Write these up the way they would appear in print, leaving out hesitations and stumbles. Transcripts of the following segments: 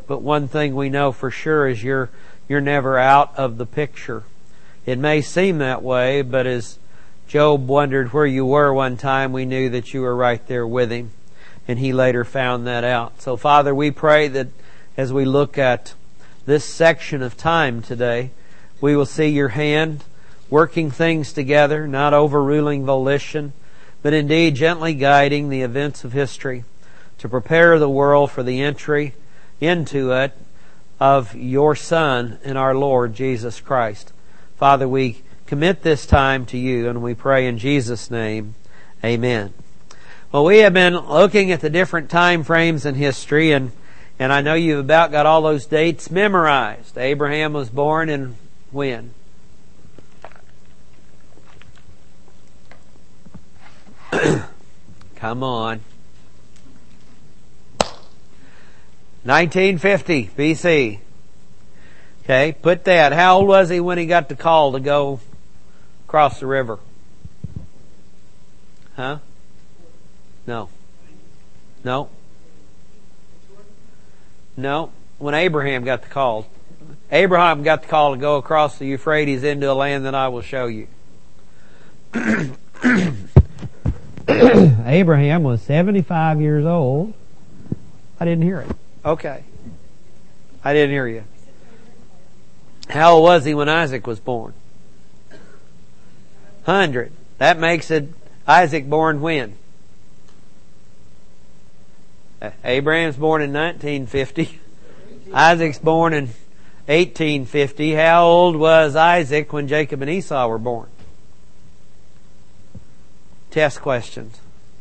but one thing we know for sure is you're never out of the picture. It may seem that way, but as Job wondered where you were one time, we knew that you were right there with him. And he later found that out. So, Father, we pray that as we look at this section of time today, we will see your hand working things together, not overruling volition, but indeed gently guiding the events of history to prepare the world for the entry into it of your Son and our Lord Jesus Christ. Father, we commit this time to you, and we pray in Jesus' name, amen. Well, we have been looking at the different time frames in history, and I know you've about got all those dates memorized. Abraham was born in when? Come on. 1950 BC. Okay, put that. How old was he when he got the call to go across the river? Huh? No. When Abraham got the call. Abraham got the call to go across the Euphrates into a land that I will show you. Abraham was 75 years old. I didn't hear it. Okay. I didn't hear you. How old was he when Isaac was born? 100. That makes it Isaac born when? Abraham's born in 1950. Isaac's born in 1850. How old was Isaac when Jacob and Esau were born? Test questions.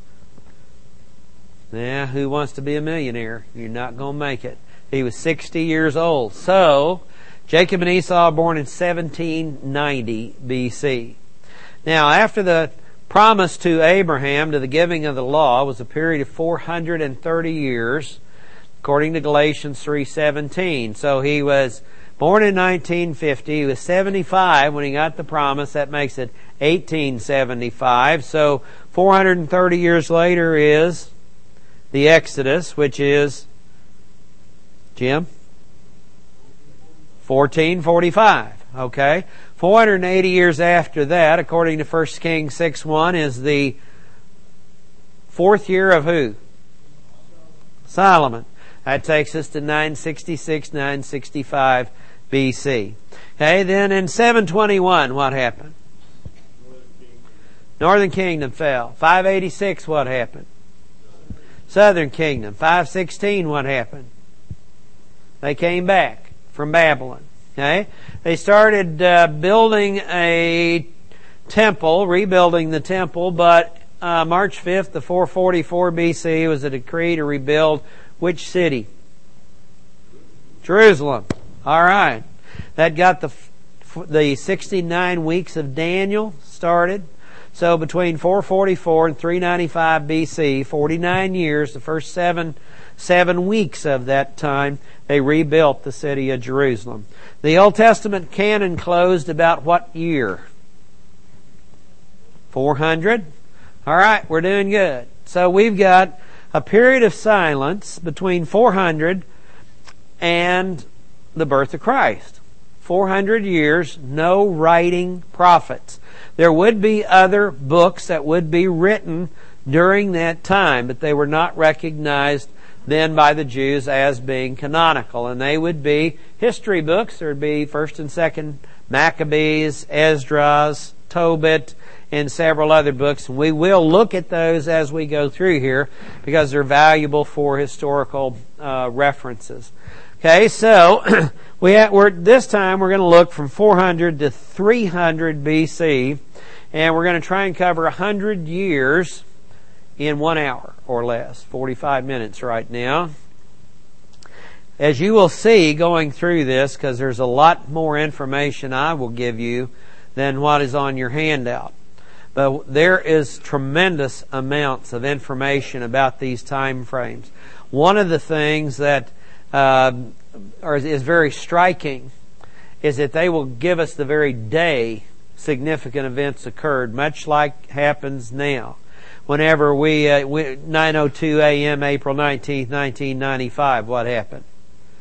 Yeah, who wants to be a millionaire? You're not going to make it. He was 60 years old. So, Jacob and Esau were born in 1790 BC. Now, after the promise to Abraham to the giving of the law was a period of 430 years, according to Galatians 3:17. So he was born in 1950. He was 75 when he got the promise. That makes it 1875. So 430 years later is the Exodus, which is, Jim? 1445. Okay. 480 years after that, according to 1 Kings 6:1, is the fourth year of who? Solomon. That takes us to 966, 965 BC. Okay, then in 721, what happened? Northern Kingdom fell. 586, what happened? Southern Kingdom. 516, what happened? They came back from Babylon. Okay, they started building a temple, rebuilding the temple, but March 5th, the 444 BC, was a decree to rebuild which city? Jerusalem. All right, that got the 69 weeks of Daniel started. So between 444 and 395 BC, 49 years, the first seven weeks of that time, they rebuilt the city of Jerusalem. The Old Testament canon closed about what year? 400? All right, we're doing good. So we've got a period of silence between 400 and the birth of Christ. 400 years, no writing prophets. There would be other books that would be written during that time, but they were not recognized then by the Jews as being canonical. And they would be history books. There would be 1st and 2nd Maccabees, Esdras, Tobit, and several other books. And we will look at those as we go through here because they're valuable for historical references. Okay, so this time we're going to look from 400 to 300 BC, and we're going to try and cover 100 years in 1 hour or less, 45 minutes right now. As you will see going through this, because there's a lot more information I will give you than what is on your handout. But there is tremendous amounts of about these time frames. One of the things that is very striking is that they will give us the very day significant events occurred, much like happens now. Whenever 9:02 a.m. April 19th, 1995, what happened?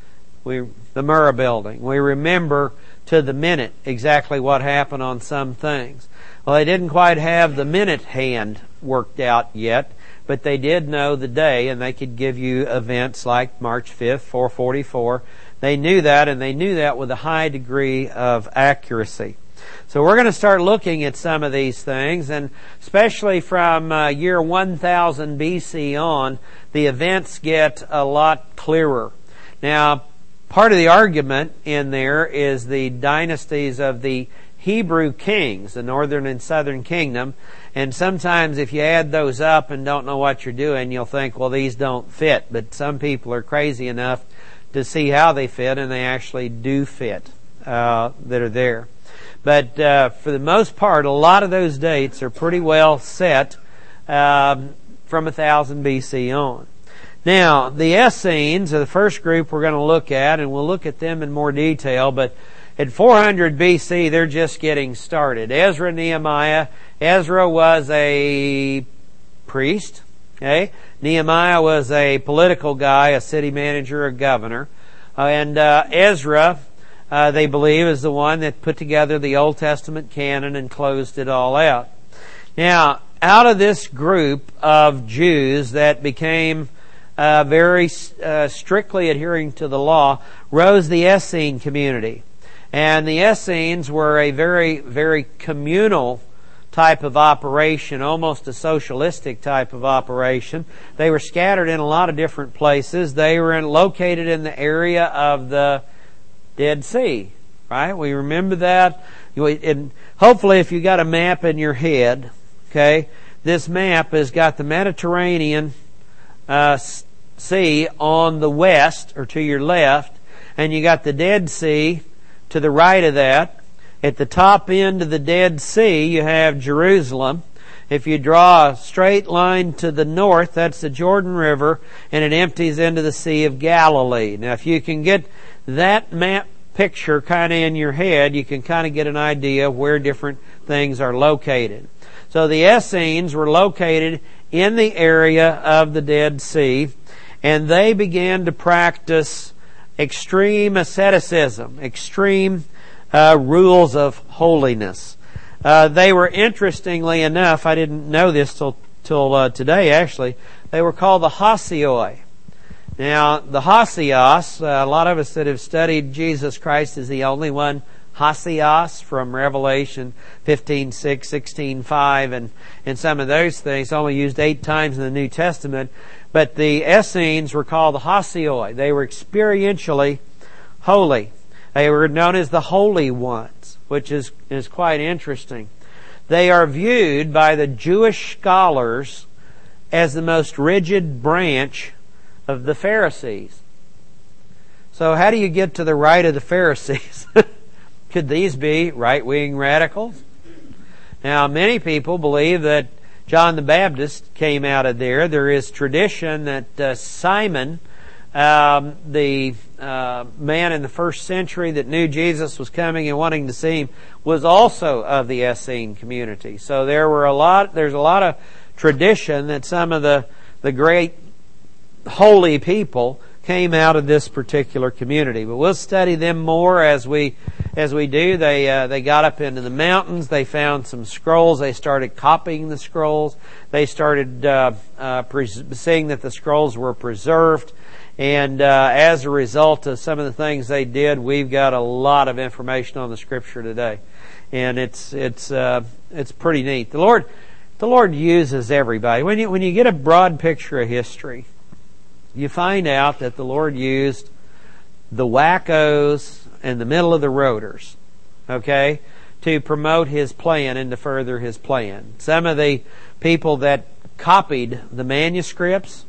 The Murrah Building. We remember to the minute exactly what happened on some things. Well, they didn't quite have the minute hand worked out yet, but they did know the day, and they could give you events like March 5th, 444. They knew that, and they knew that with a high degree of accuracy. So we're going to start looking at some of these things, and especially from year 1000 BC on, the events get a lot clearer. Now, part of the argument in there is the dynasties of the Hebrew kings, the northern and southern kingdom, and sometimes if you add those up and don't know what you're doing, you'll think, well, these don't fit, but some people are crazy enough to see how they fit, and they actually do fit that are there. But for the most part, a lot of those dates are pretty well set from 1000 BC on. Now, the Essenes are the first group we're going to look at, and we'll look at them in more detail, but at 400 BC, they're just getting started. Ezra, Nehemiah. Ezra was a priest. Okay? Nehemiah was a political guy, a city manager, a governor. And Ezra, they believe, is the one that put together the Old Testament canon and closed it all out. Now, out of this group of Jews that became very strictly adhering to the law rose the Essene community. And the Essenes were a very, very communal type of operation, almost a socialistic type of operation. They were scattered in a lot of different places. They were located in the area of the Dead Sea, right? We remember that. And hopefully if you got a map in your head, okay, this map has got the Mediterranean Sea on the west, or to your left, and you got the Dead Sea to the right of that. At the top end of the Dead Sea, you have Jerusalem. If you draw a straight line to the north, that's the Jordan River, and it empties into the Sea of Galilee. Now, if you can get that map picture kind of in your head, you can kind of get an idea of where different things are located. So the Essenes were located in the area of the Dead Sea, and they began to practice extreme asceticism, extreme rules of holiness. They were, interestingly enough, I didn't know this till today actually, they were called the Hasioi. Now, the Hasios, a lot of us that have studied Jesus Christ is the only one, Hasios, from Revelation 15:6, 16:5, and some of those things, only used 8 times in the New Testament. But the Essenes were called the Hasioi. They were experientially holy. They were known as the Holy Ones, which is quite interesting. They are viewed by the Jewish scholars as the most rigid branch of the Pharisees. So how do you get to the right of the Pharisees? Could these be right-wing radicals? Now, many people believe that John the Baptist came out of there. There is tradition that Simon, the man in the first century that knew Jesus was coming and wanting to see him, was also of the Essene community. So there's a lot of tradition that some of the great holy people came out of this particular community. But we'll study them more as we do. They got up into the mountains. They found some scrolls. They started copying the scrolls. They started seeing that the scrolls were preserved. And as a result of some of the things they did, we've got a lot of information on the Scripture today, and it's pretty neat. The Lord uses everybody. When you get a broad picture of history, you find out that the Lord used the wackos and the middle of the roaders, okay, to promote His plan and to further His plan. Some of the people that copied the manuscripts,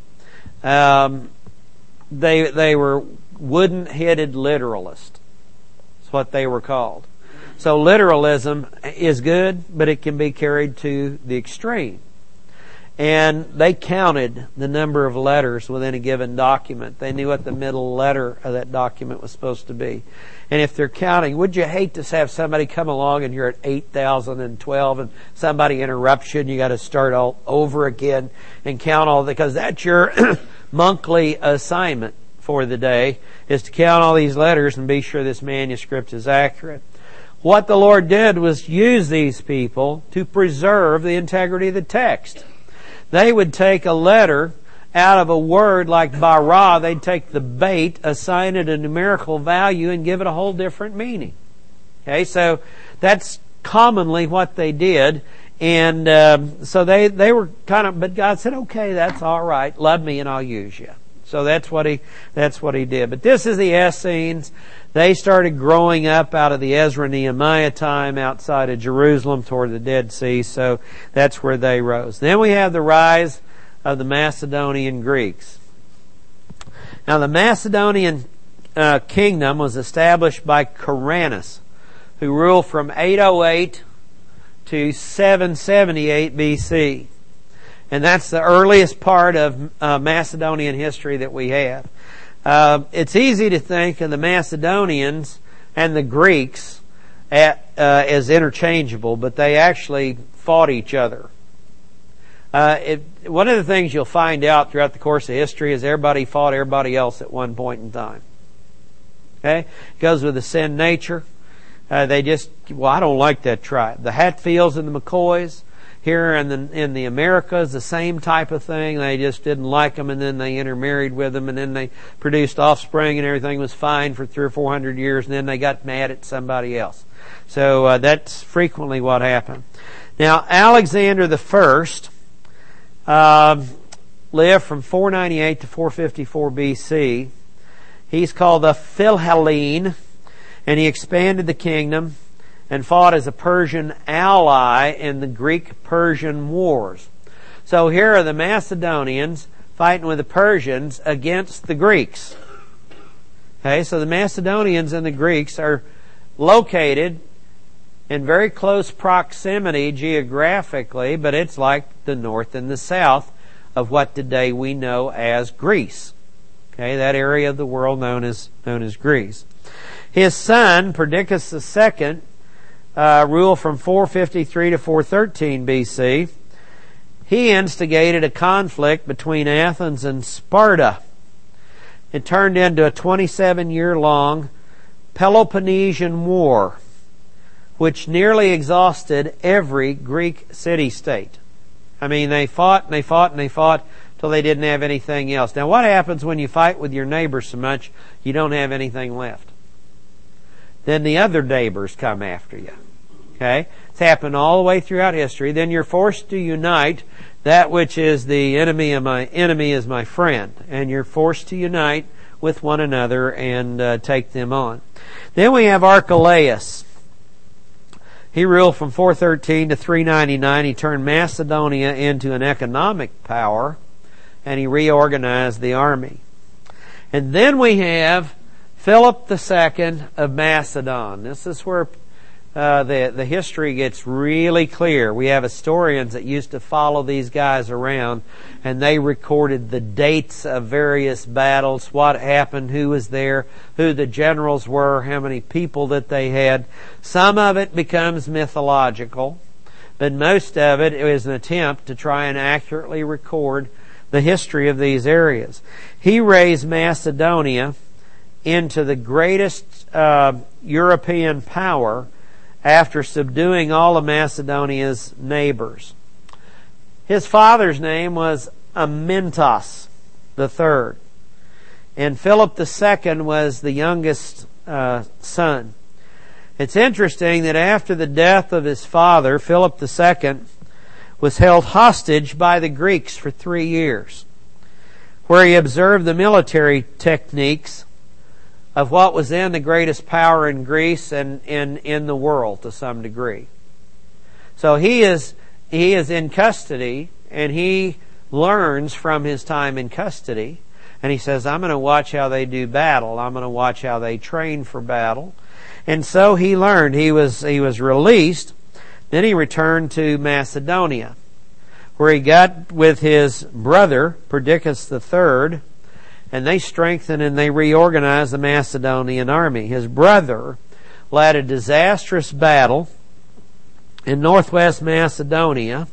they were wooden-headed literalists. That's what they were called. So literalism is good, but it can be carried to the extreme. And they counted the number of letters within a given document. They knew what the middle letter of that document was supposed to be. And if they're counting, would you hate to have somebody come along and you're at 8,012 and somebody interrupts you and you got to start all over again and count all, because that's your monthly assignment for the day is to count all these letters and be sure this manuscript is accurate. What the Lord did was use these people to preserve the integrity of the text. They would take a letter out of a word like bara, they'd take the bait, assign it a numerical value, and give it a whole different meaning. Okay, so that's commonly what they did. And so they were kind of, but God said, okay, that's all right. Love me and I'll use you. So that's what he did. But this is the Essenes. They started growing up out of the Ezra-Nehemiah time outside of Jerusalem toward the Dead Sea. So that's where they rose. Then we have the rise of the Macedonian Greeks. Now the Macedonian kingdom was established by Kyrannus, who ruled from 808 to 778 BC. And that's the earliest part of Macedonian history that we have. It's easy to think of the Macedonians and the Greeks as interchangeable, but they actually fought each other. One of the things you'll find out throughout the course of history is everybody fought everybody else at one point in time. Okay? It goes with the sin nature. I don't like that tribe. The Hatfields and the McCoys here in the Americas, the same type of thing. They just didn't like them, and then they intermarried with them, and then they produced offspring, and everything was fine for 300 or 400 years, and then they got mad at somebody else. So that's frequently what happened. Now, Alexander the First lived from 498 to 454 BC. He's called the Philhellene, and he expanded the kingdom and fought as a Persian ally in the Greek-Persian wars. So here are the Macedonians fighting with the Persians against the Greeks. Okay, so the Macedonians and the Greeks are located in very close proximity geographically, but it's like the north and the south of what today we know as Greece. Okay, that area of the world known as Greece. His son, Perdiccas II, ruled from 453 to 413 BC. He instigated a conflict between Athens and Sparta. It turned into a 27-year-long Peloponnesian War, which nearly exhausted every Greek city-state. I mean, they fought and they fought and they fought till they didn't have anything else. Now, what happens when you fight with your neighbors so much you don't have anything left? Then the other neighbors come after you. Okay? It's happened all the way throughout history. Then you're forced to unite. That which is the enemy of my enemy is my friend. And you're forced to unite with one another and take them on. Then we have Archelaus. He ruled from 413 to 399. He turned Macedonia into an economic power, and he reorganized the army. And then we have Philip II of Macedon. This is where the history gets really clear. We have historians that used to follow these guys around, and they recorded the dates of various battles, what happened, who was there, who the generals were, how many people that they had. Some of it becomes mythological, but most of it is an attempt to try and accurately record the history of these areas. He raised Macedonia into the greatest European power after subduing all of Macedonia's neighbors. His father's name was Amyntas III, and Philip II was the youngest son. It's interesting that after the death of his father, Philip II was held hostage by the Greeks for 3 years, where he observed the military techniques of what was then the greatest power in Greece and in the world to some degree. So he is in custody, and he learns from his time in custody, and he says, I'm going to watch how they do battle. I'm going to watch how they train for battle. And so he learned. He was released. Then he returned to Macedonia, where he got with his brother, Perdiccas III, and they strengthened and they reorganized the Macedonian army. His brother led a disastrous battle in northwest Macedonia,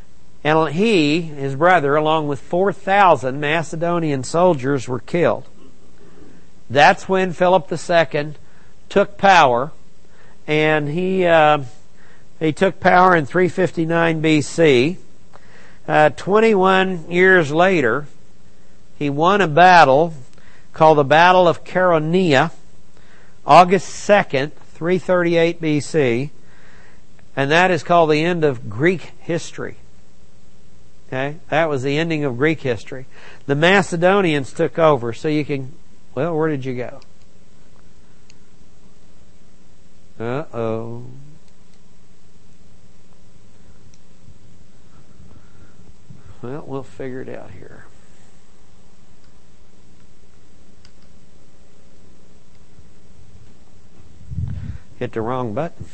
and his brother, along with 4,000 Macedonian soldiers, were killed. That's when Philip II took power, and he took power in 359 BC. 21 years later, he won a battle called the Battle of Chaeronea, August 2nd, 338 BC, and that is called the end of Greek history. Okay? That was the ending of Greek history. The Macedonians took over, so you can... Well, where did you go? Uh-oh. Well, we'll figure it out here. Hit the wrong button.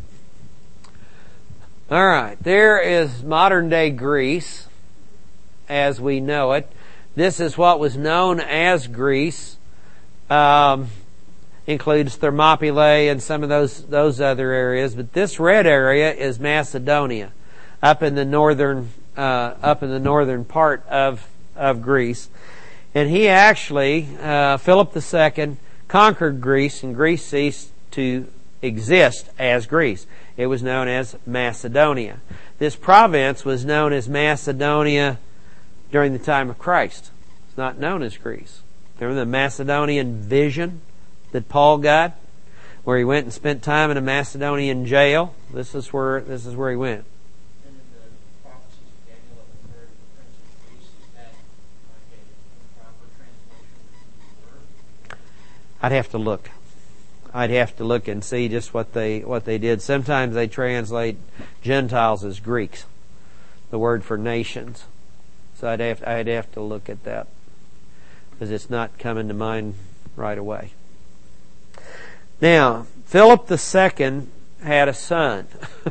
All right, there is modern-day Greece as we know it. This is what was known as Greece. Includes Thermopylae and some of those other areas, but this red area is Macedonia, up in the northern part of Greece. And he actually, Philip II, conquered Greece, and Greece ceased to exist as Greece. It was known as Macedonia. This province was known as Macedonia during the time of Christ. It's not known as Greece. Remember the Macedonian vision that Paul got, where he went and spent time in a Macedonian jail? This is where he went. And in the prophecies of Daniel 11, the Prince of Greece, is that like a proper translation of the word? I'd have to look and see just what they did. Sometimes they translate Gentiles as Greeks, the word for nations. So I'd have to look at that, because it's not coming to mind right away. Now, Philip II had a son.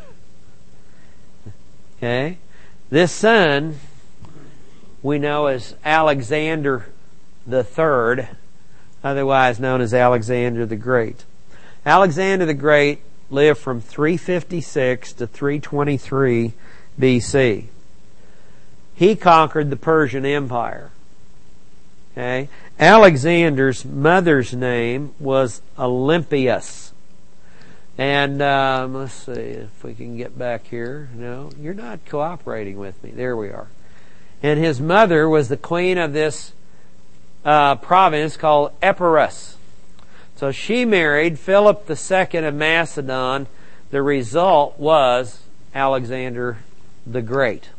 Okay? This son we know as Alexander III, otherwise known as Alexander the Great. Alexander the Great lived from 356 to 323 BC. He conquered the Persian Empire. Okay? Alexander's mother's name was Olympias. And let's see if we can get back here. No, you're not cooperating with me. There we are. And his mother was the queen of this province called Epirus. So she married Philip II of Macedon. The result was Alexander the Great.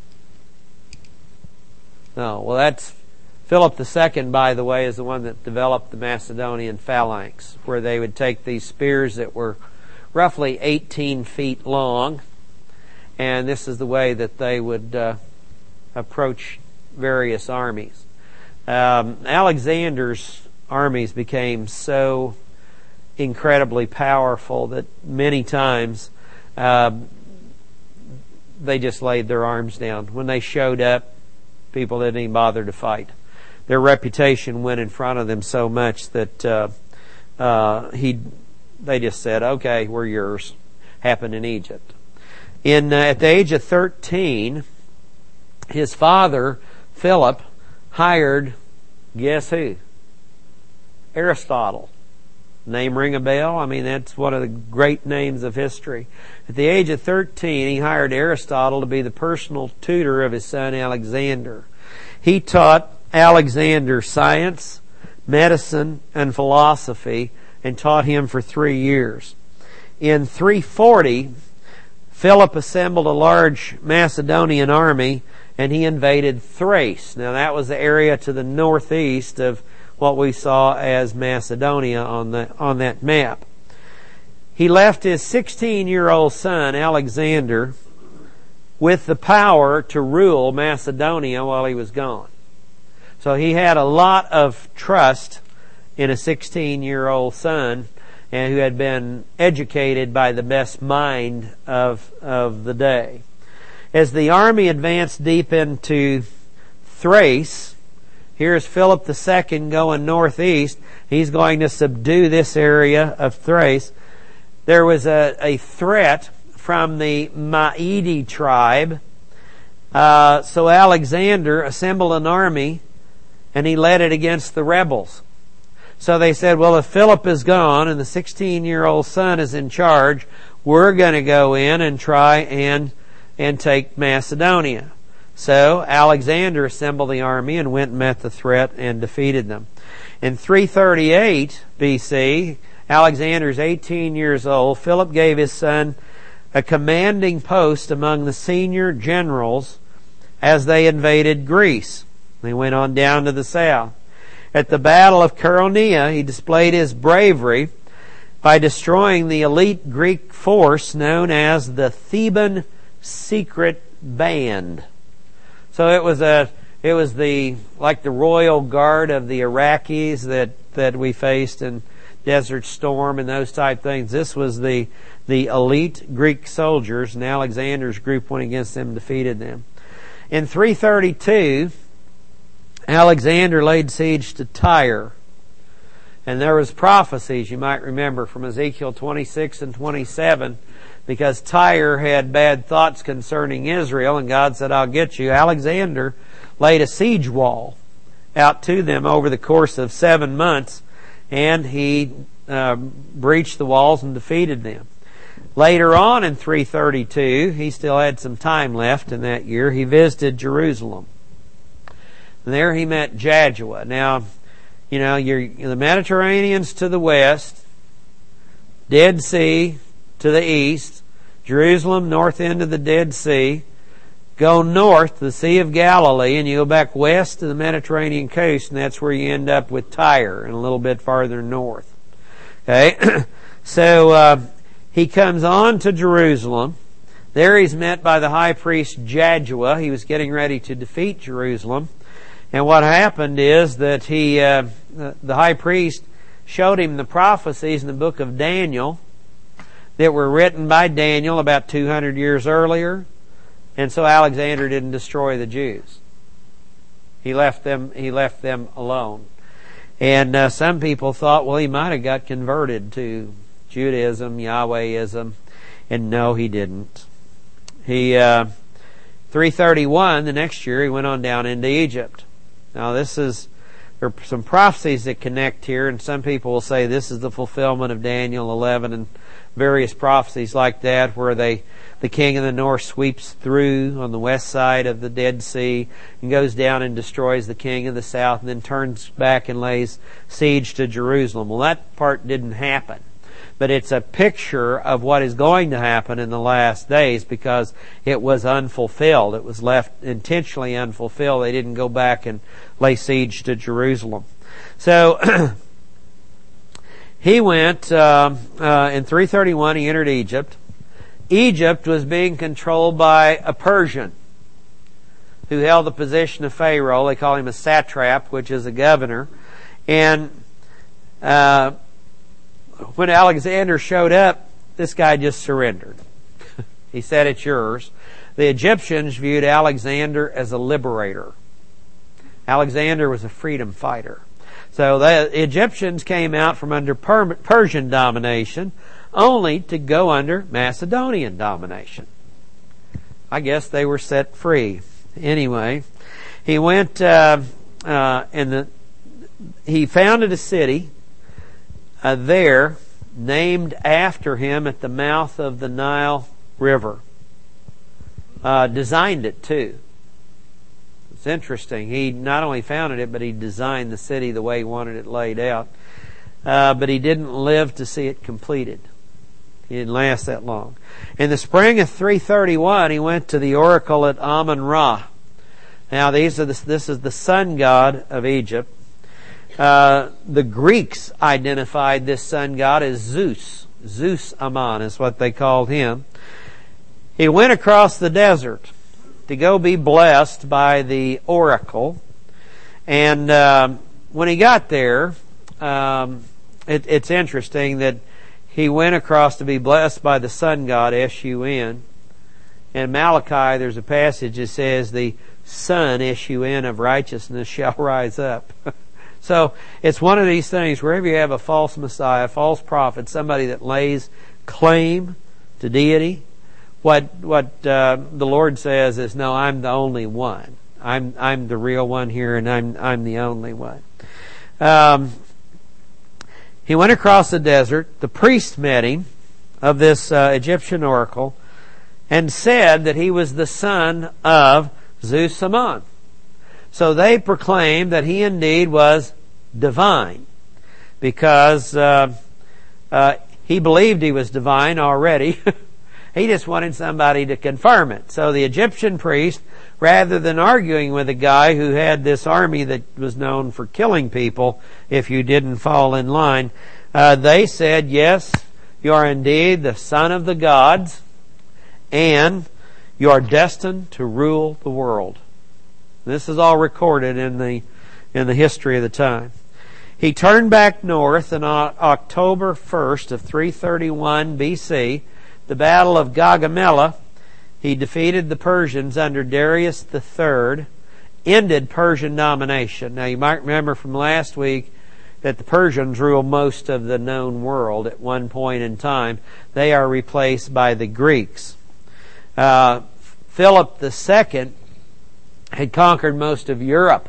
Oh, well, that's Philip II, by the way, is the one that developed the Macedonian phalanx, where they would take these spears that were roughly 18 feet long, and this is the way that they would approach various armies. Alexander's armies became so incredibly powerful that many times they just laid their arms down. When they showed up, people didn't even bother to fight. Their reputation went in front of them so much that they just said, "Okay, we're yours." Happened in Egypt. At the age of 13, his father Philip hired, guess who? Aristotle. Name ring a bell? I mean, that's one of the great names of history. At the age of 13, he hired Aristotle to be the personal tutor of his son Alexander. He taught Alexander science, medicine, and philosophy, and taught him for 3 years. In 340, Philip assembled a large Macedonian army, and he invaded Thrace. Now, that was the area to the northeast of what we saw as Macedonia on that map. He left his 16-year-old son, Alexander, with the power to rule Macedonia while he was gone. So he had a lot of trust in a 16-year-old son, and who had been educated by the best mind of the day. As the army advanced deep into Thrace, here's Philip II going northeast. He's going to subdue this area of Thrace. There was a threat from the Maedi tribe. So Alexander assembled an army, and he led it against the rebels. So they said, well, if Philip is gone and the 16-year-old son is in charge, we're going to go in and try and take Macedonia. So Alexander assembled the army and went and met the threat and defeated them. In 338 BC, Alexander's 18 years old. Philip gave his son a commanding post among the senior generals as they invaded Greece. They went on down to the south. At the Battle of Chaeronea, he displayed his bravery by destroying the elite Greek force known as the Theban Secret Band. So it was like the royal guard of the Iraqis that we faced in Desert Storm and those type things. This was the elite Greek soldiers, and Alexander's group went against them and defeated them. In 332, Alexander laid siege to Tyre. And there was prophecies, you might remember, from Ezekiel 26 and 27, because Tyre had bad thoughts concerning Israel, and God said, I'll get you. Alexander laid a siege wall out to them over the course of 7 months, and he breached the walls and defeated them. Later on in 332, he still had some time left in that year, he visited Jerusalem. And there he met Jaddua. Now, you know, the Mediterranean's to the west, Dead Sea to the east, Jerusalem north end of the Dead Sea. Go north to the Sea of Galilee, and you go back west to the Mediterranean coast, and that's where you end up with Tyre, and a little bit farther north. Okay? So he comes on to Jerusalem. There he's met by the high priest Jaddua. He was getting ready to defeat Jerusalem. And what happened is that the high priest showed him the prophecies in the book of Daniel that were written by Daniel about 200 years earlier. And so Alexander didn't destroy the Jews. He left them alone. And some people thought, well, he might have got converted to Judaism, Yahwehism. And no, he didn't. 331, the next year, he went on down into Egypt. Now there are some prophecies that connect here, and some people will say this is the fulfillment of Daniel 11 and various prophecies like that, where the king of the north sweeps through on the west side of the Dead Sea and goes down and destroys the king of the south and then turns back and lays siege to Jerusalem. Well, that part didn't happen. But it's a picture of what is going to happen in the last days because it was unfulfilled. It was left intentionally unfulfilled. They didn't go back and lay siege to Jerusalem. So he went, in 331, he entered Egypt. Egypt was being controlled by a Persian who held the position of Pharaoh. They call him a satrap, which is a governor. And when Alexander showed up, this guy just surrendered. He said, it's yours. The Egyptians viewed Alexander as a liberator. Alexander was a freedom fighter. So the Egyptians came out from under Persian domination only to go under Macedonian domination. I guess they were set free. Anyway, he went he founded a city there named after him at the mouth of the Nile River. Designed it too. It's interesting. He not only founded it, but he designed the city the way he wanted it laid out. But he didn't live to see it completed. He didn't last that long. In the spring of 331, he went to the oracle at Amun-Ra. Now, this is the sun god of Egypt. The Greeks identified this sun god as Zeus. Zeus Ammon is what they called him. He went across the desert to go be blessed by the oracle. And when he got there, it's interesting that he went across to be blessed by the sun god, S-U-N. In Malachi, there's a passage that says, the sun, S-U-N, of righteousness shall rise up. So it's one of these things, wherever you have a false Messiah, a false prophet, somebody that lays claim to deity, what the Lord says is, no, I'm the only one. I'm the real one here, and I'm the only one. He went across the desert. The priest met him of this Egyptian oracle and said that he was the son of Zeus Ammon. So they proclaimed that he indeed was divine, because he believed he was divine already. He just wanted somebody to confirm it. So the Egyptian priest, rather than arguing with a guy who had this army that was known for killing people if you didn't fall in line, they said, yes, you are indeed the son of the gods, and you are destined to rule the world. This is all recorded in the history of the time. He turned back north, and on October 1st of 331 BC, the Battle of Gaugamela, he defeated the Persians under Darius III, ended Persian domination. Now you might remember from last week that the Persians ruled most of the known world at one point in time. They are replaced by the Greeks. Philip II had conquered most of Europe.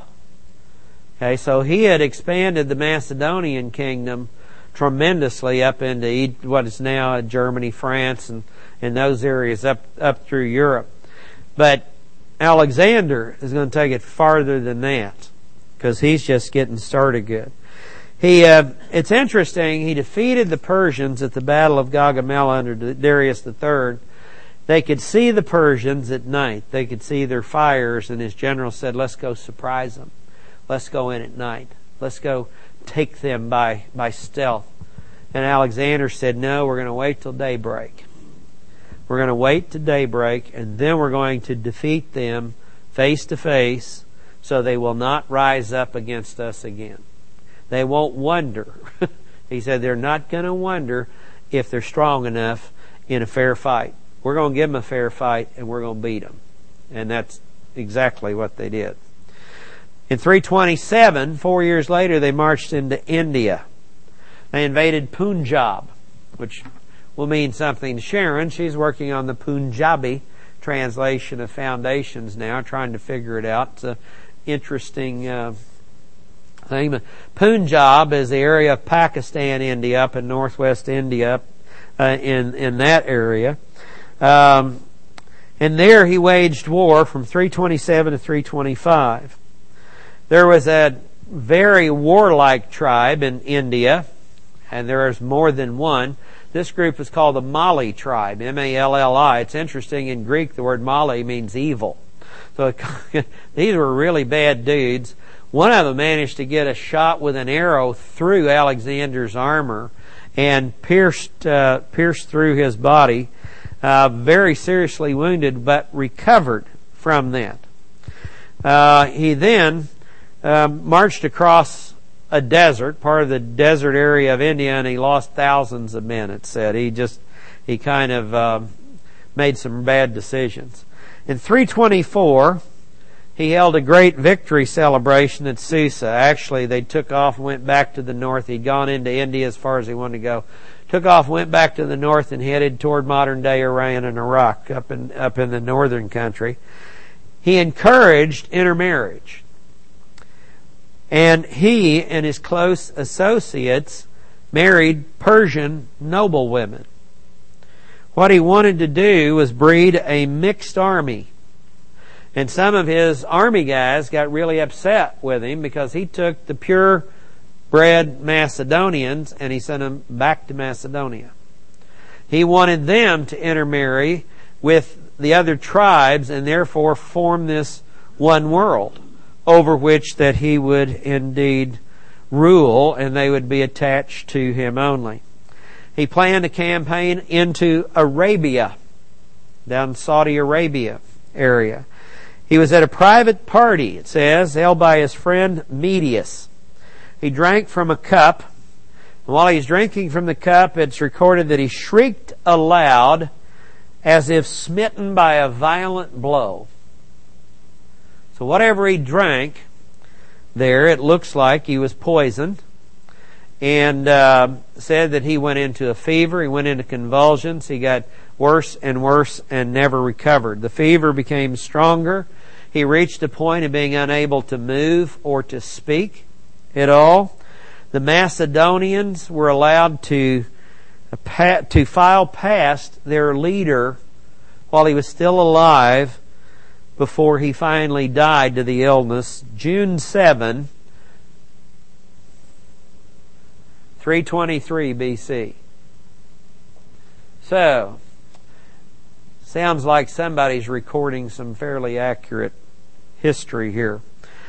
Okay, so he had expanded the Macedonian kingdom tremendously up into what is now Germany, France, and those areas up through Europe. But Alexander is going to take it farther than that, because he's just getting started good. It's interesting, he defeated the Persians at the Battle of Gaugamela under Darius III. They could see the Persians at night. They could see their fires, and his general said, let's go surprise them. Let's go in at night. Let's go take them by stealth. And Alexander said, no, we're going to wait till daybreak. We're going to wait till daybreak, and then we're going to defeat them face to face, so they will not rise up against us again. They won't wonder. He said they're not going to wonder if they're strong enough in a fair fight. We're going to give them a fair fight, and we're going to beat them. And that's exactly what they did. In 327, 4 years later, they marched into India. They invaded Punjab, which will mean something to Sharon. She's working on the Punjabi translation of Foundations now, trying to figure it out. It's an interesting thing. Punjab is the area of Pakistan, India, up in northwest India, in that area. And there he waged war from 327 to 325. There was a very warlike tribe in India, and there is more than one. This group is called the Mali tribe, M-A-L-L-I. It's interesting, in Greek the word Mali means evil. So these were really bad dudes. One of them managed to get a shot with an arrow through Alexander's armor and pierced through his body. Very seriously wounded, but recovered from that. He then marched across a desert, part of the desert area of India, and he lost thousands of men, it said. He kind of made some bad decisions. In 324, he held a great victory celebration at Susa. Actually, they took off and went back to the north. He'd gone into India as far as he wanted to go. Took off, went back to the north, and headed toward modern-day Iran and Iraq, up in the northern country. He encouraged intermarriage. And he and his close associates married Persian noblewomen. What he wanted to do was breed a mixed army. And some of his army guys got really upset with him because he took the purebred Macedonians and he sent them back to Macedonia. He wanted them to intermarry with the other tribes and therefore form this one world over which that he would indeed rule, and they would be attached to him only. He planned a campaign into Arabia, down Saudi Arabia area. He was at a private party, it says, held by his friend Medius. He drank from a cup, and while he's drinking from the cup, it's recorded that he shrieked aloud as if smitten by a violent blow. So whatever he drank there, it looks like he was poisoned, and said that he went into a fever, he went into convulsions, he got worse and worse and never recovered. The fever became stronger. He reached a point of being unable to move or to speak at all. The Macedonians were allowed to file past their leader while he was still alive before he finally died to the illness. June 7, 323 BC. So, sounds like somebody's recording some fairly accurate history here.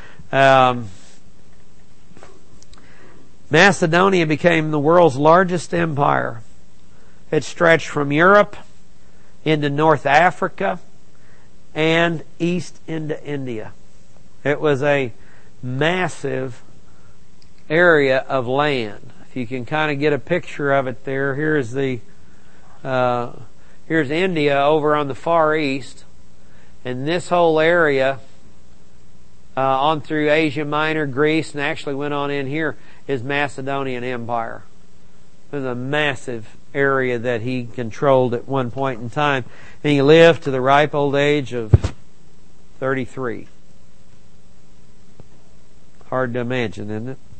Macedonia became the world's largest empire. It stretched from Europe into North Africa and east into India. It was a massive area of land. If you can kind of get a picture of it there, here's India over on the far east, and this whole area on through Asia Minor, Greece, and actually went on in here is Macedonian Empire. It was a massive area that he controlled at one point in time, and he lived to the ripe old age of 33. Hard to imagine, isn't it?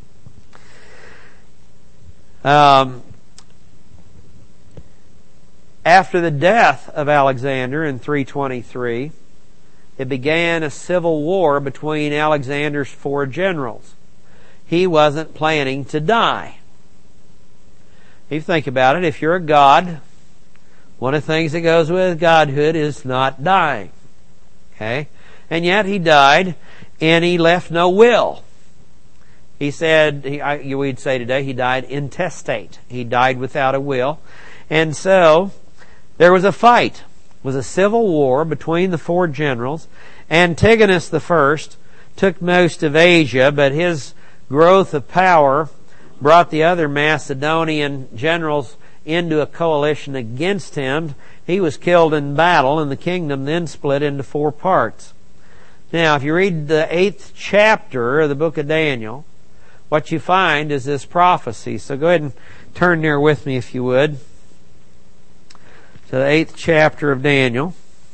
After the death of Alexander in 323, it began a civil war between Alexander's 4 generals. He wasn't planning to die. If you think about it, if you're a god, one of the things that goes with godhood is not dying. Okay? And yet he died, and he left no will. He said, we'd say today, he died intestate. He died without a will. And so, there was a fight. It was a civil war between the 4 generals. Antigonus I took most of Asia, but his growth of power brought the other Macedonian generals into a coalition against him. He was killed in battle, and the kingdom then split into 4 parts. Now, if you read the 8th chapter of the book of Daniel, what you find is this prophecy. So go ahead and turn there with me if you would, to the 8th chapter of Daniel.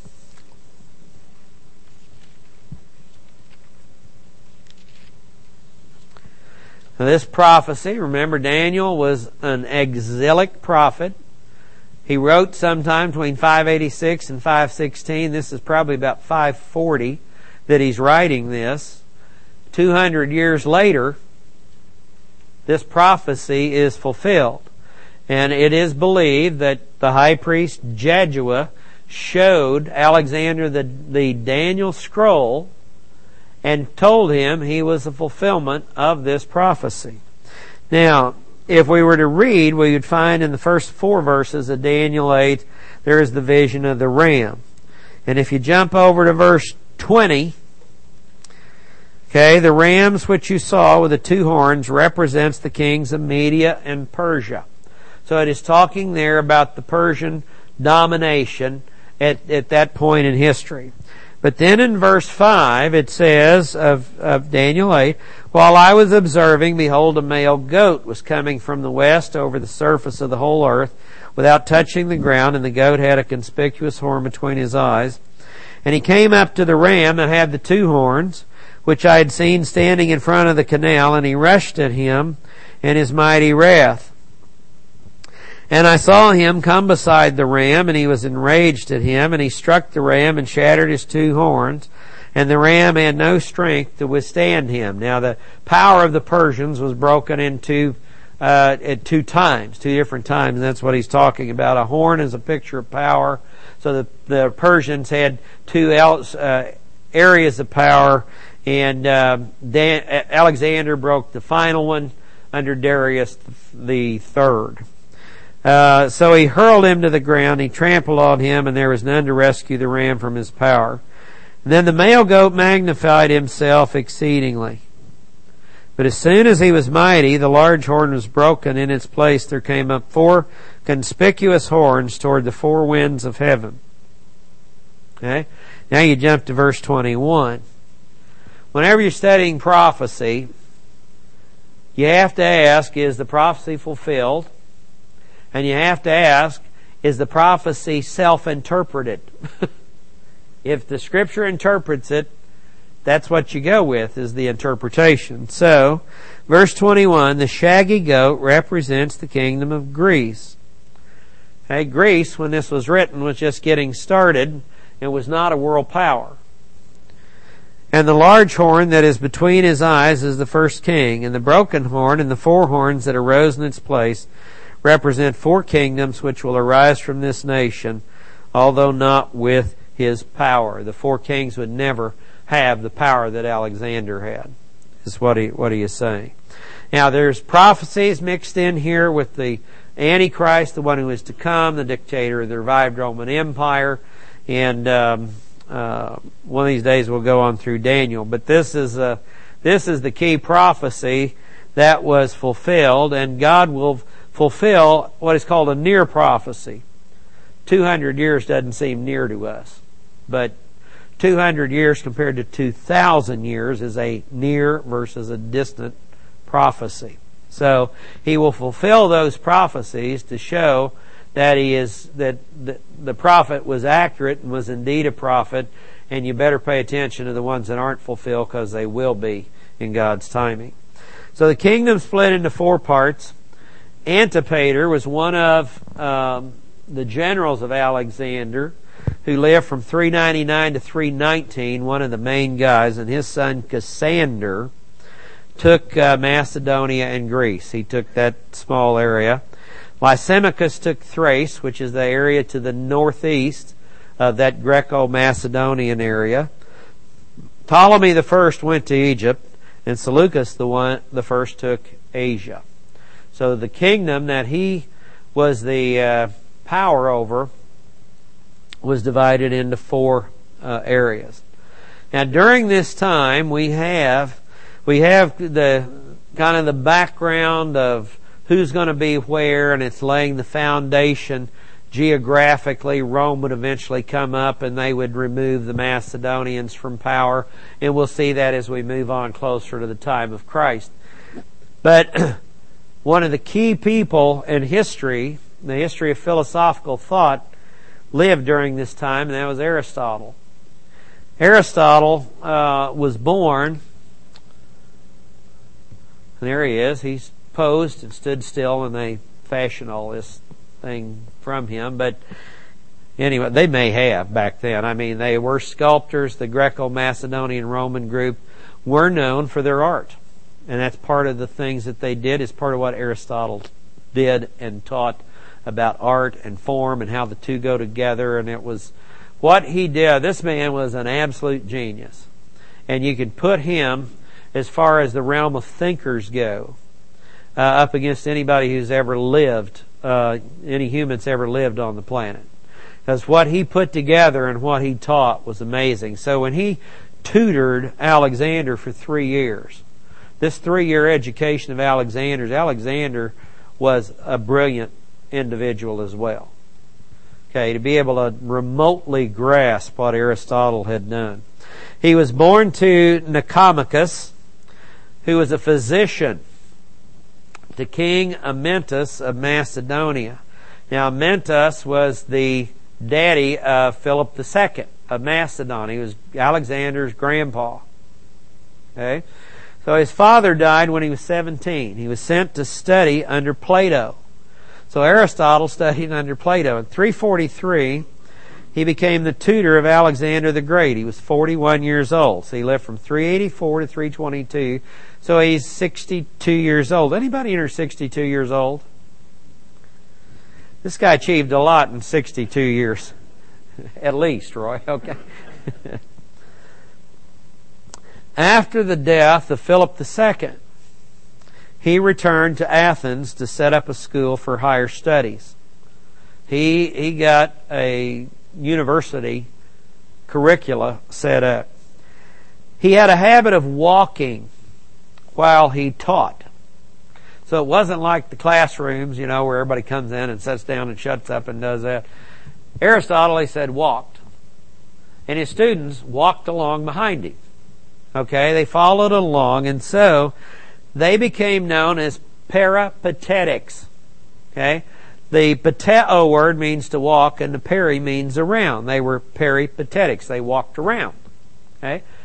Now this prophecy, remember Daniel was an exilic prophet. He wrote sometime between 586 and 516. This is probably about 540 that he's writing this. 200 years later, this prophecy is fulfilled. And it is believed that the high priest Jaddua showed Alexander the Daniel scroll and told him he was the fulfillment of this prophecy. Now, if we were to read, we would find in the first 4 verses of Daniel 8, there is the vision of the ram. And if you jump over to verse 20, okay, the rams which you saw with the 2 horns represents the kings of Media and Persia. So it is talking there about the Persian domination at that point in history. But then in verse 5 it says of Daniel 8, while I was observing, behold, a male goat was coming from the west over the surface of the whole earth without touching the ground, and the goat had a conspicuous horn between his eyes. And he came up to the ram that had the 2 horns, which I had seen standing in front of the canal, and he rushed at him in his mighty wrath. And I saw him come beside the ram, and he was enraged at him, and he struck the ram and shattered his 2 horns, and the ram had no strength to withstand him. Now the power of the Persians was broken into at 2 times, 2 different times, and that's what he's talking about. A horn is a picture of power. So the Persians had 2 areas of power, and Alexander broke the final one under Darius the Third. So he hurled him to the ground, he trampled on him, and there was none to rescue the ram from his power. And then the male goat magnified himself exceedingly. But as soon as he was mighty, the large horn was broken. In its place there came up 4 conspicuous horns toward the 4 winds of heaven. Okay? Now you jump to verse 21. Whenever you're studying prophecy, you have to ask, is the prophecy fulfilled? And you have to ask, is the prophecy self-interpreted? If the Scripture interprets it, that's what you go with, is the interpretation. So, verse 21, the shaggy goat represents the kingdom of Greece. Okay, Greece, when this was written, was just getting started. It was not a world power. And the large horn that is between his eyes is the first king, and the broken horn and the four horns that arose in its place represent four kingdoms which will arise from this nation, although not with his power. The four kings would never have the power that Alexander had, is what he is saying. Now, there's prophecies mixed in here with the Antichrist, the one who is to come, the dictator of the revived Roman Empire, and one of these days we'll go on through Daniel. But this is the key prophecy that was fulfilled, and God will fulfill what is called a near prophecy. 200 years doesn't seem near to us, but 200 years compared to 2,000 years is a near versus a distant prophecy. So he will fulfill those prophecies to show that the prophet was accurate and was indeed a prophet, and you better pay attention to the ones that aren't fulfilled, because they will be in God's timing. So the kingdom split into four parts. Antipater was one of the generals of Alexander, who lived from 399 to 319, one of the main guys, and his son Cassander took Macedonia and Greece. He took that small area. Lysimachus took Thrace, which is the area to the northeast of that Greco-Macedonian area. Ptolemy the first went to Egypt, and Seleucus the first took Asia. So the kingdom that he was the power over was divided into four areas. Now, during this time, we have the kind of the background of who's going to be where, and it's laying the foundation geographically. Rome would eventually come up, and they would remove the Macedonians from power, and we'll see that as we move on closer to the time of Christ. But one of the key people in history, the history of philosophical thought, lived during this time, and that was Aristotle. Aristotle was born, and there he is. He's posed and stood still, and they fashioned all this thing from him. But anyway, they may have back then. I mean, they were sculptors. The Greco-Macedonian Roman group were known for their art, and that's part of the things that they did. Is part of what Aristotle did and taught about art and form and how the two go together. And it was what he did. This man was an absolute genius, and you can put him, as far as the realm of thinkers go, up against anybody who's ever lived, any human that's ever lived on the planet. Because what he put together and what he taught was amazing. So when he tutored Alexander for 3 years, this 3-year education of Alexander was a brilliant individual as well. Okay, to be able to remotely grasp what Aristotle had done. He was born to Nicomachus, who was a physician, to King Amyntas of Macedonia. Now, Amyntas was the daddy of Philip II of Macedon. He was Alexander's grandpa. Okay? So his father died when he was 17. He was sent to study under Plato. So Aristotle studied under Plato. In 343, he became the tutor of Alexander the Great. He was 41 years old. So he lived from 384 to 322. So he's 62 years old. Anybody under 62 years old? This guy achieved a lot in 62 years. At least, Roy. Okay. After the death of Philip II, he returned to Athens to set up a school for higher studies. He got a university curricula set up. He had a habit of walking while he taught. So it wasn't like the classrooms, where everybody comes in and sits down and shuts up and does that. Aristotle, he said, walked. And his students walked along behind him. Okay, they followed along, and so they became known as peripatetics. Okay? The pateo word means to walk, and the peri means around. They were peripatetics. They walked around. Okay?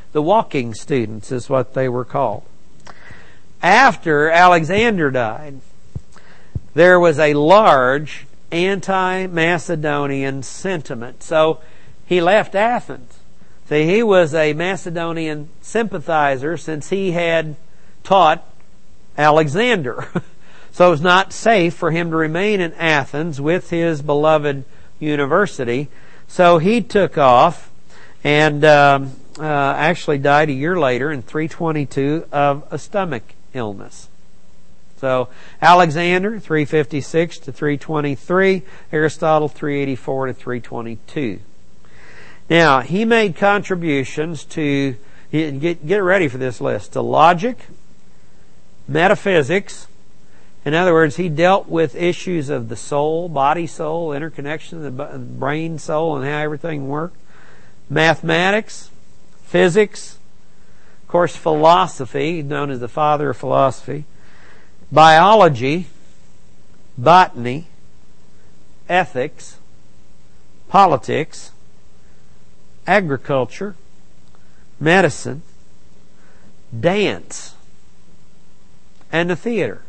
The walking students is what they were called. After Alexander died, there was a large anti-Macedonian sentiment. So he left Athens. See, he was a Macedonian sympathizer since he had taught Alexander. So it was not safe for him to remain in Athens with his beloved university. So he took off and actually died a year later in 322 of a stomach illness. So Alexander, 356 to 323, Aristotle, 384 to 322. Now, he made contributions to, get ready for this list, to logic, metaphysics. In other words, he dealt with issues of the soul, body-soul, interconnection of the brain-soul, and how everything worked. Mathematics, physics, of course, philosophy, known as the father of philosophy, biology, botany, ethics, politics, agriculture, medicine, dance, and the theater.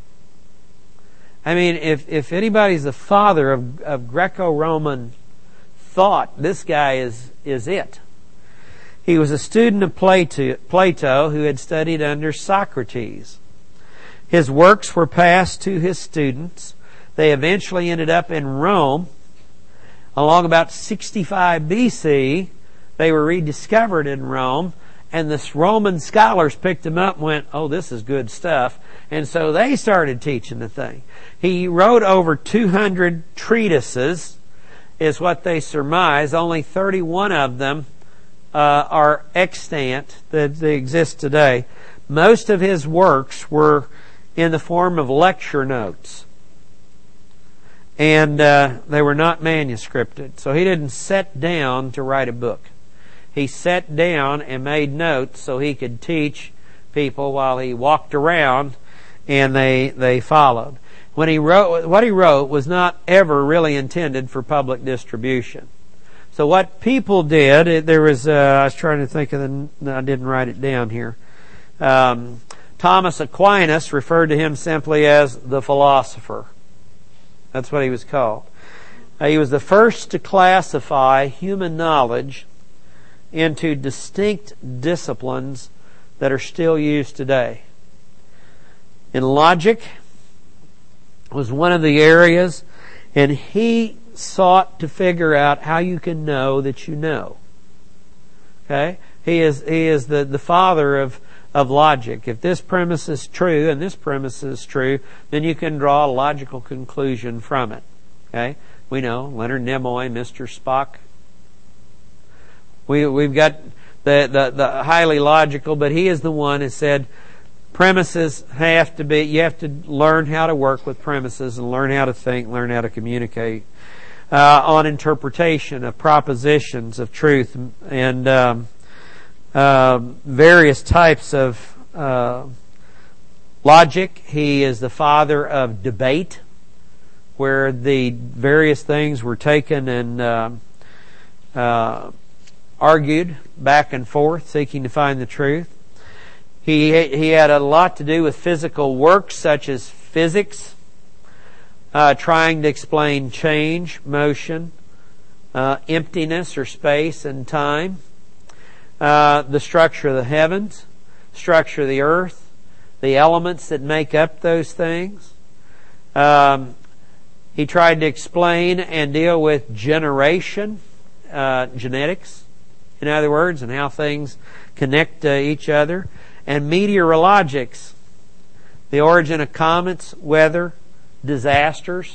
I mean, if anybody's the father of Greco-Roman thought, this guy is it. He was a student of Plato who had studied under Socrates. His works were passed to his students. They eventually ended up in Rome. Along about 65 BC, they were rediscovered in Rome, and the Roman scholars picked them up and went, oh, this is good stuff. And so they started teaching the thing. He wrote over 200 treatises, is what they surmise. Only 31 of them are extant, that they exist today. Most of his works were in the form of lecture notes. And they were not manuscripted. So he didn't sit down to write a book. He sat down and made notes so he could teach people while he walked around, and they followed. When he wrote, what he wrote was not ever really intended for public distribution. So what people did, there was, I was trying to think of I didn't write it down here. Thomas Aquinas referred to him simply as the philosopher. That's what he was called. He was the first to classify human knowledge into distinct disciplines that are still used today. In logic was one of the areas, and he sought to figure out how you can know that you know. Okay? He is the father of logic. If this premise is true and this premise is true, then you can draw a logical conclusion from it. Okay? We know Leonard Nimoy, Mr. Spock. We've got the highly logical, but he is the one who said premises have to be, you have to learn how to work with premises and learn how to think, learn how to communicate. On interpretation of propositions of truth and various types of logic. He is the father of debate, where the various things were taken and argued back and forth, seeking to find the truth. He had a lot to do with physical works such as physics, trying to explain change, motion, emptiness or space and time, the structure of the heavens, structure of the earth, the elements that make up those things. He tried to explain and deal with generation, genetics, in other words, and how things connect to each other, and meteorologics, the origin of comets, weather, disasters.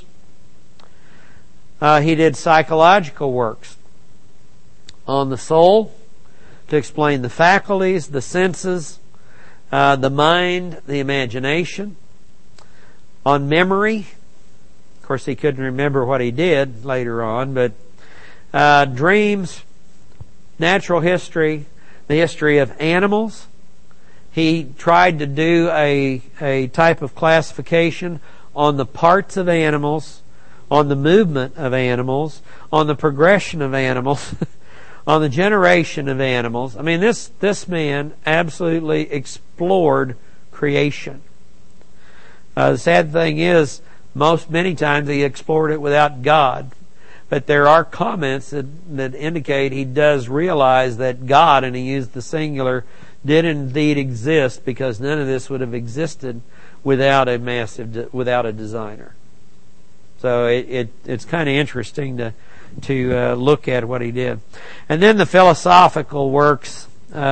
He did psychological works on the soul to explain the faculties, the senses, the mind, the imagination. On memory, of course he couldn't remember what he did later on, but dreams, natural history, the history of animals. He tried to do a type of classification on the parts of animals, on the movement of animals, on the progression of animals, on the generation of animals. I mean, this man absolutely explored creation. The sad thing is, many times he explored it without God. But there are comments that indicate he does realize that God, and he used the singular, did indeed exist, because none of this would have existed without a designer. So it's kind of interesting to look at what he did. And then the philosophical works,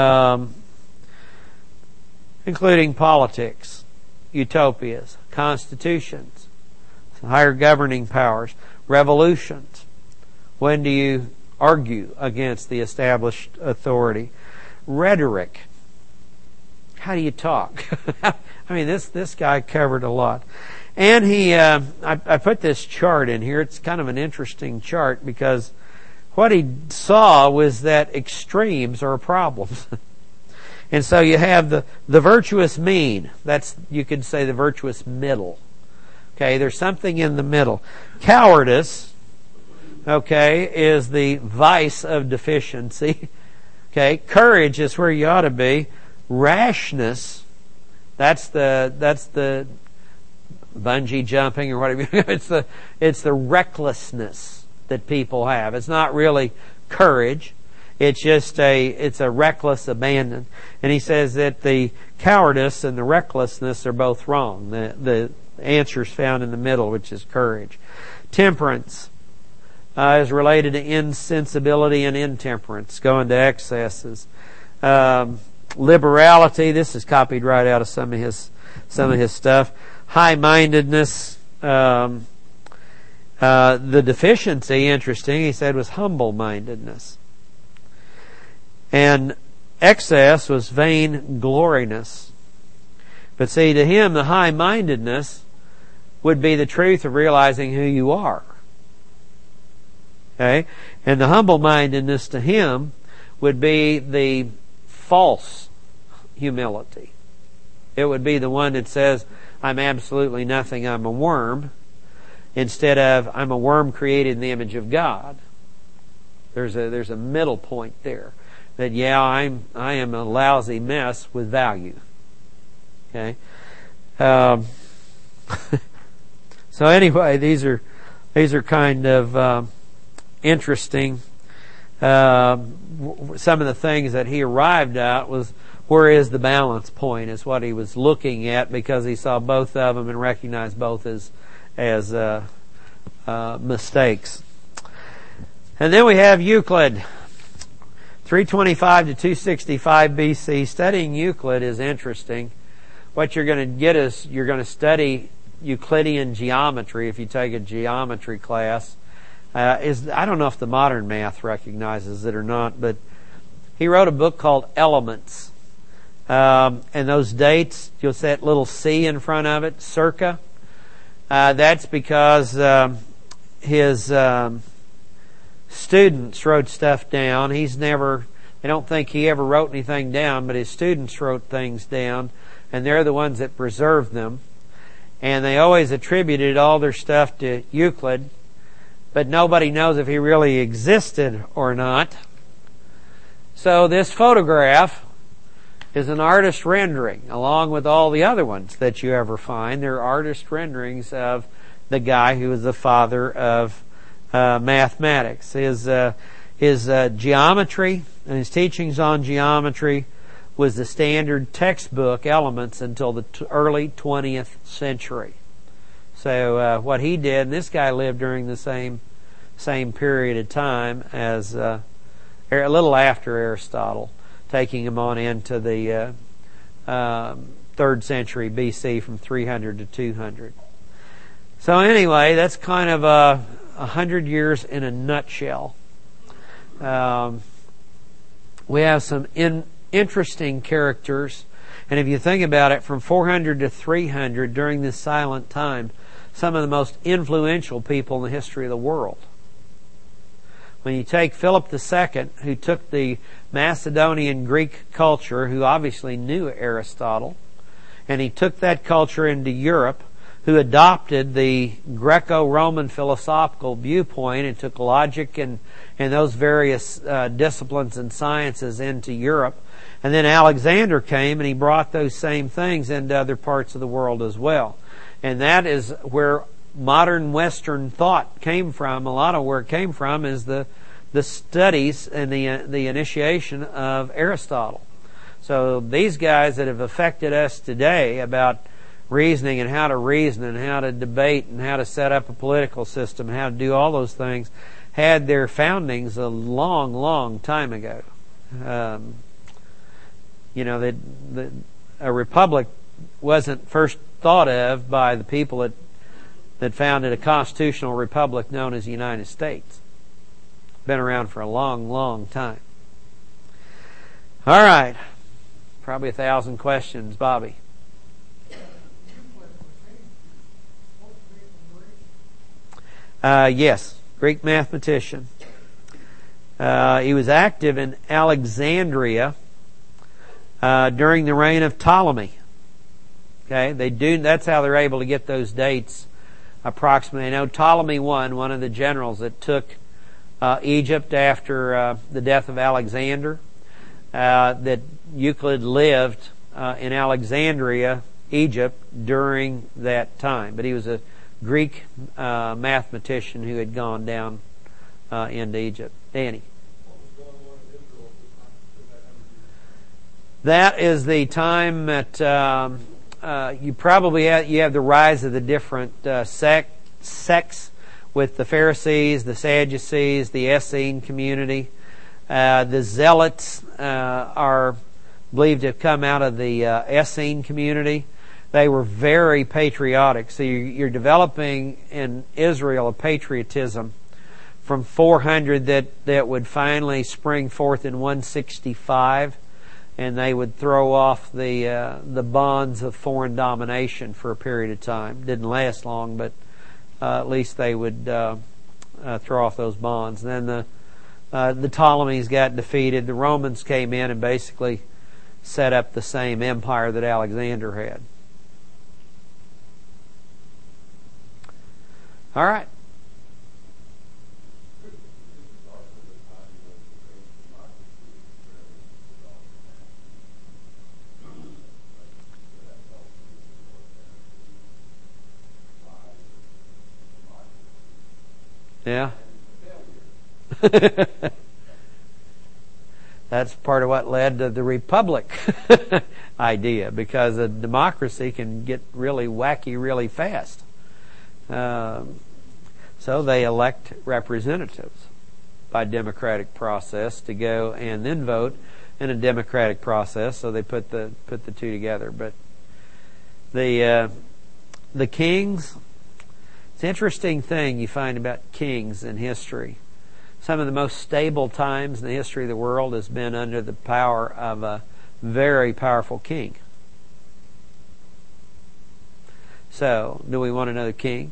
including politics, utopias, constitutions, higher governing powers, revolutions. When do you argue against the established authority? Rhetoric. How do you talk? I mean, this guy covered a lot. And I put this chart in here. It's kind of an interesting chart because what he saw was that extremes are a problem. And so you have the virtuous mean. That's, you could say, the virtuous middle. Okay, there's something in the middle. Cowardice, okay, is the vice of deficiency. Okay, courage is where you ought to be. Rashness, that's the bungee jumping or whatever. It's the recklessness that people have. It's not really courage. It's just it's a reckless abandon. And he says that the cowardice and the recklessness are both wrong. The answer's found in the middle, which is courage. Temperance is related to insensibility and intemperance, going to excesses. Liberality, this is copied right out of some of his stuff. High-mindedness. The deficiency, interesting, he said, was humble-mindedness. And excess was vaingloriness. But see, to him, the high-mindedness would be the truth of realizing who you are. Okay? And the humble-mindedness to him would be the false humility. It would be the one that says, I'm absolutely nothing, I'm a worm, instead of, I'm a worm created in the image of God. There's a middle point there. That, yeah, I am a lousy mess with value. Okay? So anyway, these are kind of interesting. Some of the things that he arrived at was, where is the balance point, is what he was looking at, because he saw both of them and recognized both as mistakes. And then we have Euclid, 325 to 265 BC. Studying Euclid is interesting. What you're going to get is you're going to study Euclidean geometry if you take a geometry class. I don't know if the modern math recognizes it or not, but he wrote a book called Elements. And those dates, you'll see that little C in front of it, circa. That's because his students wrote stuff down. I don't think he ever wrote anything down, but his students wrote things down, and they're the ones that preserved them. And they always attributed all their stuff to Euclid, but nobody knows if he really existed or not. So this photograph is an artist rendering, along with all the other ones that you ever find. They're artist renderings of the guy who was the father of mathematics. His geometry and his teachings on geometry was the standard textbook Elements until the early 20th century. So what he did, and this guy lived during the same period of time as a little after Aristotle, taking him on into the 3rd century BC from 300 to 200. So anyway, that's kind of 100 years in a nutshell. We have some interesting characters, and if you think about it, from 400 to 300 during this silent time, some of the most influential people in the history of the world. When you take Philip II, who took the Macedonian Greek culture, who obviously knew Aristotle, and he took that culture into Europe, who adopted the Greco-Roman philosophical viewpoint and took logic and those various disciplines and sciences into Europe. And then Alexander came and he brought those same things into other parts of the world as well. And that is where modern Western thought came from. A lot of where it came from is the studies and the initiation of Aristotle. So these guys that have affected us today about reasoning and how to reason and how to debate and how to set up a political system and how to do all those things had their foundings a long, long time ago. A republic wasn't first thought of by the people that founded a constitutional republic known as the United States. Been around for a long, long time. All right. Probably 1,000 questions, Bobby. Yes, Greek mathematician. He was active in Alexandria during the reign of Ptolemy. Okay, that's how they're able to get those dates approximately. I know Ptolemy I, one of the generals that took Egypt after the death of Alexander, that Euclid lived in Alexandria, Egypt, during that time. But he was a Greek mathematician who had gone down into Egypt. Danny. That is the time that you probably have the rise of the different sects with the Pharisees, the Sadducees, the Essene community. The Zealots are believed to have come out of the Essene community. They were very patriotic. So you're developing in Israel a patriotism from 400 that would finally spring forth in 165, and they would throw off the bonds of foreign domination for a period of time. Didn't last long, but at least they would throw off those bonds. And then the Ptolemies got defeated. The Romans came in and basically set up the same empire that Alexander had. All right. Yeah. That's part of what led to the republic idea, because a democracy can get really wacky really fast. So they elect representatives by democratic process to go and then vote in a democratic process. So they put the two together. But the kings, it's an interesting thing you find about kings in history. Some of the most stable times in the history of the world has been under the power of a very powerful king. So, do we want another king?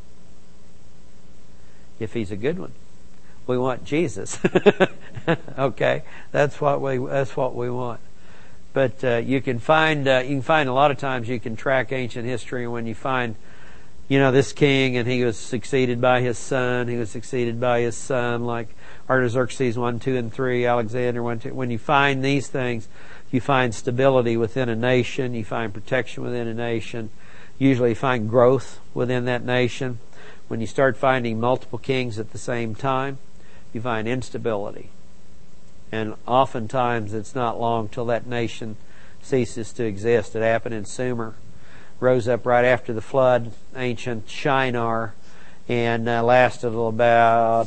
If he's a good one. We want Jesus. Okay? That's what we want. But you can find a lot of times you can track ancient history, and when you find this king, and he was succeeded by his son. He was succeeded by his son, like Artaxerxes 1, 2, and 3, Alexander 1, 2. When you find these things, you find stability within a nation. You find protection within a nation. Usually you find growth within that nation. When you start finding multiple kings at the same time, you find instability. And oftentimes it's not long till that nation ceases to exist. It happened in Sumer. Rose up right after the flood, ancient Shinar, and lasted about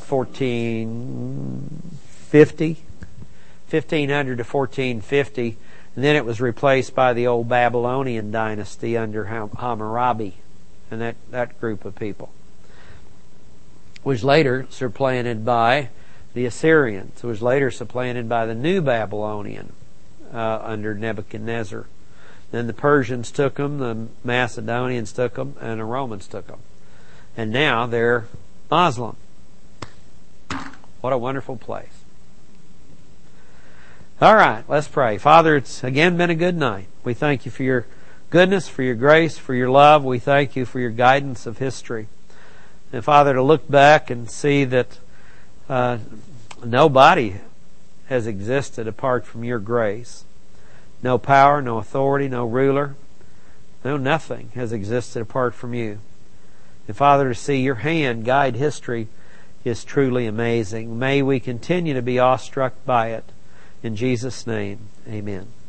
1500 to 1450. And then it was replaced by the old Babylonian dynasty under Hammurabi and that group of people. Was later supplanted by the Assyrians. It was later supplanted by the new Babylonian under Nebuchadnezzar. Then the Persians took them, the Macedonians took them, and the Romans took them. And now they're Muslim. What a wonderful place. All right, let's pray. Father, it's again been a good night. We thank you for your goodness, for your grace, for your love. We thank you for your guidance of history. And Father, to look back and see that nobody has existed apart from your grace. No power, no authority, no ruler, no nothing has existed apart from you. And Father, to see your hand guide history is truly amazing. May we continue to be awestruck by it. In Jesus' name, amen.